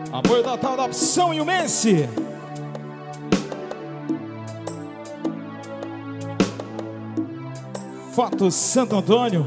Apoio total da Opção Ilmense. Foto Santo Antônio.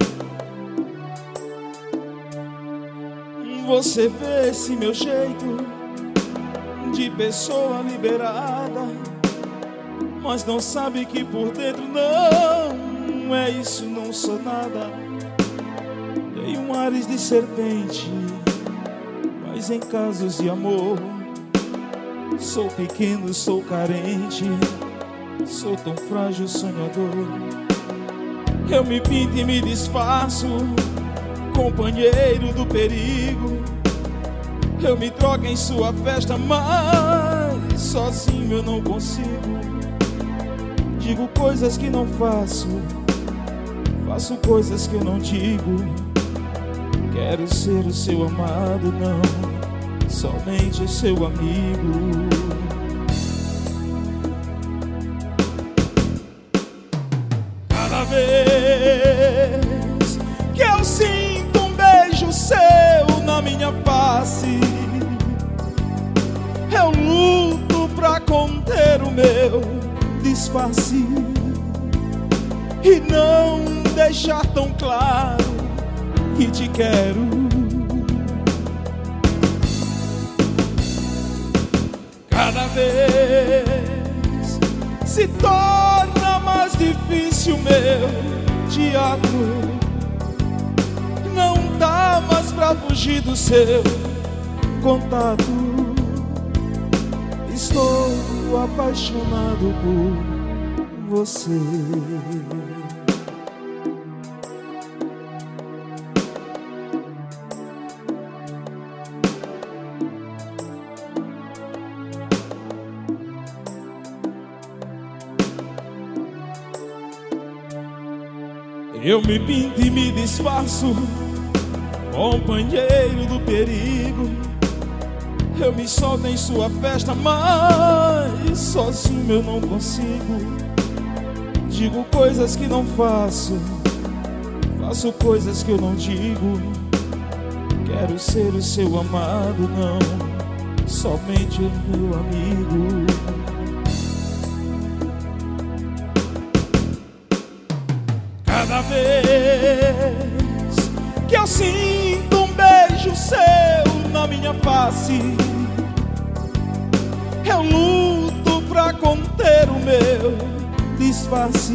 Você vê esse meu jeito de pessoa liberada, mas não sabe que por dentro não é isso, não sou nada. Dei um ares de serpente, mas em casos de amor sou pequeno, sou carente, sou tão frágil, sonhador. Eu me pinto e me disfarço, companheiro do perigo. Eu me troco em sua festa, mas sozinho eu não consigo. Digo coisas que não faço, faço coisas que eu não digo. Quero ser o seu amado, não somente o seu amigo. Cada vez que eu sinto um beijo seu na minha face, eu luto pra conter o meu disfarce e não deixar tão claro que te quero. Cada vez se torna mais difícil meu teatro. Não dá mais pra fugir do seu contato. Estou apaixonado por você. Eu me pinto e me disfarço, companheiro do perigo. Eu me solto em sua festa, mas sozinho eu não consigo. Digo coisas que não faço, faço coisas que eu não digo. Quero ser o seu amado, não somente o meu amigo. Cada vez que eu sinto um beijo seu na minha face, eu luto pra conter o meu disfarce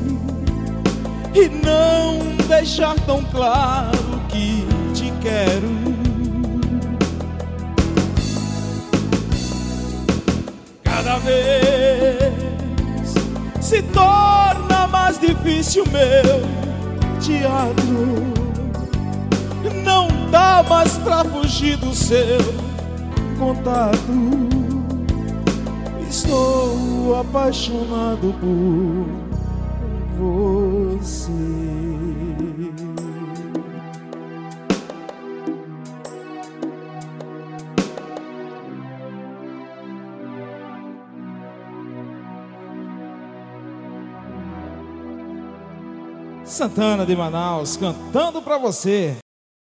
e não deixar tão claro que te quero. Cada vez se torna mais difícil meu teatro. Não dá mais pra fugir do seu contato. Estou apaixonado por você. Santana de Manaus cantando pra você.